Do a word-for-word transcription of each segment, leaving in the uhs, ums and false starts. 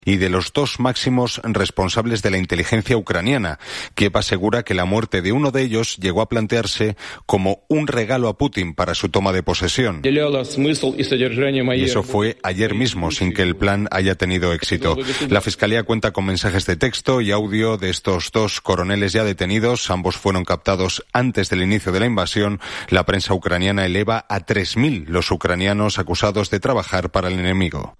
y de los dos máximos responsables de la inteligencia ucraniana. Kiev asegura que la muerte de uno de ellos llegó a plantearse como un regalo a Putin para su toma de posesión. Y eso fue ayer mismo, sin que el plan haya tenido éxito. La Fiscalía cuenta con mensajes de texto y audio de estos dos coroneles ya detenidos. Ambos fueron captados antes del inicio de la invasión. La prensa ucraniana eleva a tres mil los ucranianos acusados de trabajar para el enemigo.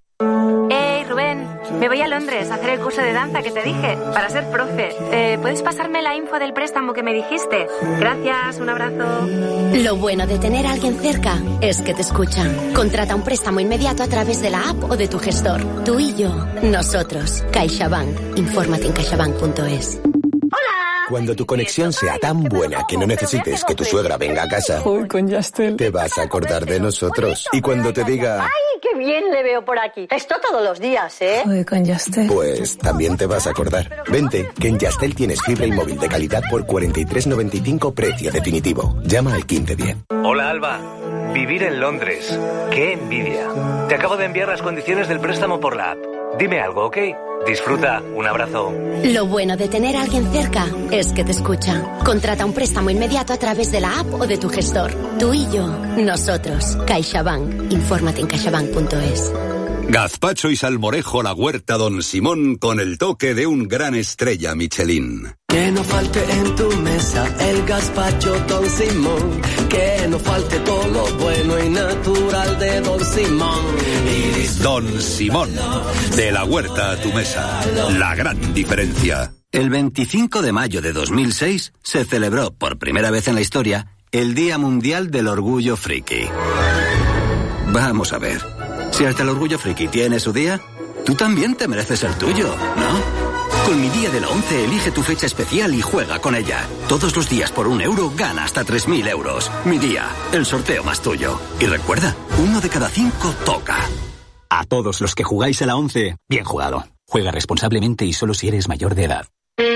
Me voy a Londres a hacer el curso de danza que te dije, para ser profe. Eh, ¿Puedes pasarme la info del préstamo que me dijiste? Gracias, un abrazo. Lo bueno de tener a alguien cerca es que te escuchan. Contrata un préstamo inmediato a través de la app o de tu gestor. Tú y yo, nosotros. CaixaBank. Infórmate en caixabank punto es. Cuando tu conexión sea tan buena que no necesites que tu suegra venga a casa, con Yastel, te vas a acordar de nosotros. Y cuando te diga... ¡Ay, qué bien le veo por aquí! Esto todos los días, ¿eh? Joder, con Yastel. Pues también te vas a acordar. Vente, que en Yastel tienes fibra y móvil de calidad por cuarenta y tres noventa y cinco precio definitivo. Llama al quince diez. Hola, Alba. Vivir en Londres. ¡Qué envidia! Te acabo de enviar las condiciones del préstamo por la app. Dime algo, ¿ok? Disfruta. Un abrazo. Lo bueno de tener a alguien cerca es que te escuchan. Contrata un préstamo inmediato a través de la app o de tu gestor. Tú y yo, nosotros. CaixaBank. Infórmate en caixabank punto es. Gazpacho y salmorejo La Huerta Don Simón con el toque de un gran estrella Michelin. Que no falte en tu mesa el gazpacho Don Simón. Que no falte todo lo bueno y natural de Don Simón. Don Simón, de la huerta a tu mesa. La gran diferencia. El veinticinco de mayo de dos mil seis se celebró por primera vez en la historia el Día Mundial del Orgullo Friki. Vamos a ver. Si hasta el orgullo friki tiene su día, tú también te mereces el tuyo, ¿no? Con mi día de la once elige tu fecha especial y juega con ella. Todos los días por un euro gana hasta tres mil euros. Mi día, el sorteo más tuyo. Y recuerda, uno de cada cinco toca. A todos los que jugáis a la once, bien jugado. Juega responsablemente y solo si eres mayor de edad.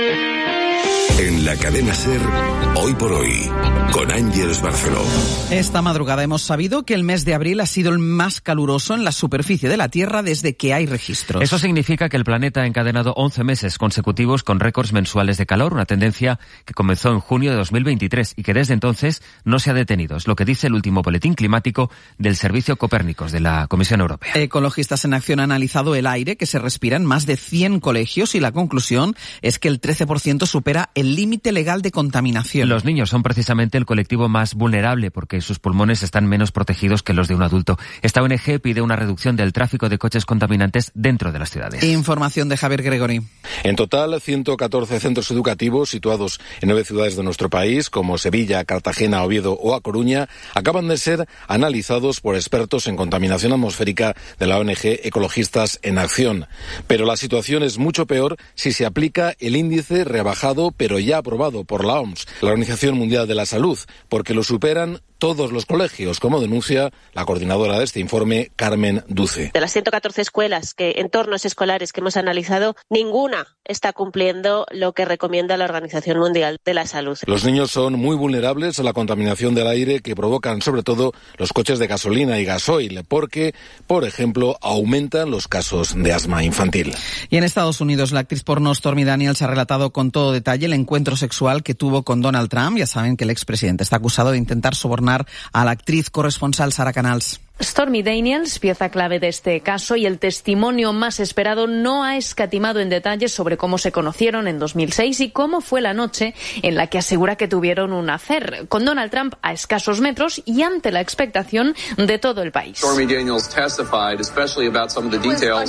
En la cadena SER, Hoy por Hoy, con Ángeles Barceló. Esta madrugada hemos sabido que el mes de abril ha sido el más caluroso en la superficie de la Tierra desde que hay registros. Eso significa que el planeta ha encadenado once meses consecutivos con récords mensuales de calor, una tendencia que comenzó en junio de dos mil veintitrés y que desde entonces no se ha detenido. Es lo que dice el último boletín climático del Servicio Copérnicos de la Comisión Europea. Ecologistas en Acción han analizado el aire que se respira en más de cien colegios y la conclusión es que el trece por ciento supera el límite legal de contaminación. Los niños son precisamente el colectivo más vulnerable porque sus pulmones están menos protegidos que los de un adulto. Esta O N G pide una reducción del tráfico de coches contaminantes dentro de las ciudades. Información de Javier Gregory. En total, ciento catorce centros educativos situados en nueve ciudades de nuestro país, como Sevilla, Cartagena, Oviedo o A Coruña, acaban de ser analizados por expertos en contaminación atmosférica de la O N G Ecologistas en Acción. Pero la situación es mucho peor si se aplica el índice rebajado, pero ya aprobado por la O M S, la Organización Mundial de la Salud, porque lo superan todos los colegios, como denuncia la coordinadora de este informe, Carmen Duce. De las ciento catorce escuelas, que entornos escolares que hemos analizado, ninguna está cumpliendo lo que recomienda la Organización Mundial de la Salud. Los niños son muy vulnerables a la contaminación del aire que provocan sobre todo los coches de gasolina y gasoil, porque, por ejemplo, aumentan los casos de asma infantil. Y en Estados Unidos, la actriz porno Stormy Daniels ha relatado con todo detalle el encuentro sexual que tuvo con Donald Trump. Ya saben que el expresidente está acusado de intentar sobornar a la actriz. Corresponsal Sara Canals. Stormy Daniels, pieza clave de este caso y el testimonio más esperado, no ha escatimado en detalles sobre cómo se conocieron en dos mil seis y cómo fue la noche en la que asegura que tuvieron un affair con Donald Trump a escasos metros y ante la expectación de todo el país. Stormy Daniels testified especially about some of the details.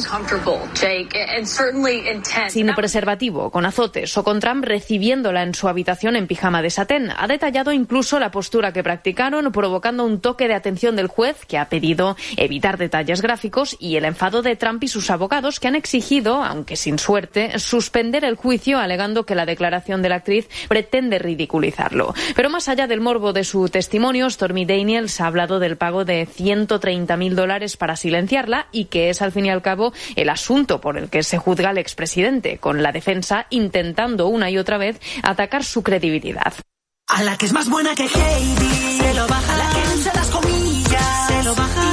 Sin preservativo, con azotes o con Trump recibiéndola en su habitación en pijama de satén. Ha detallado incluso la postura que practicaron, provocando un toque de atención del juez que ha pedido evitar detalles gráficos y el enfado de Trump y sus abogados que han exigido, aunque sin suerte, suspender el juicio alegando que la declaración de la actriz pretende ridiculizarlo. Pero más allá del morbo de su testimonio, Stormy Daniels ha hablado del pago de ciento treinta mil dólares para silenciarla y que es al fin y al cabo el asunto por el que se juzga al expresidente, con la defensa intentando una y otra vez atacar su credibilidad. A la que es más buena que Heidi, se lo baja, a la que usa las comillas, se lo baja.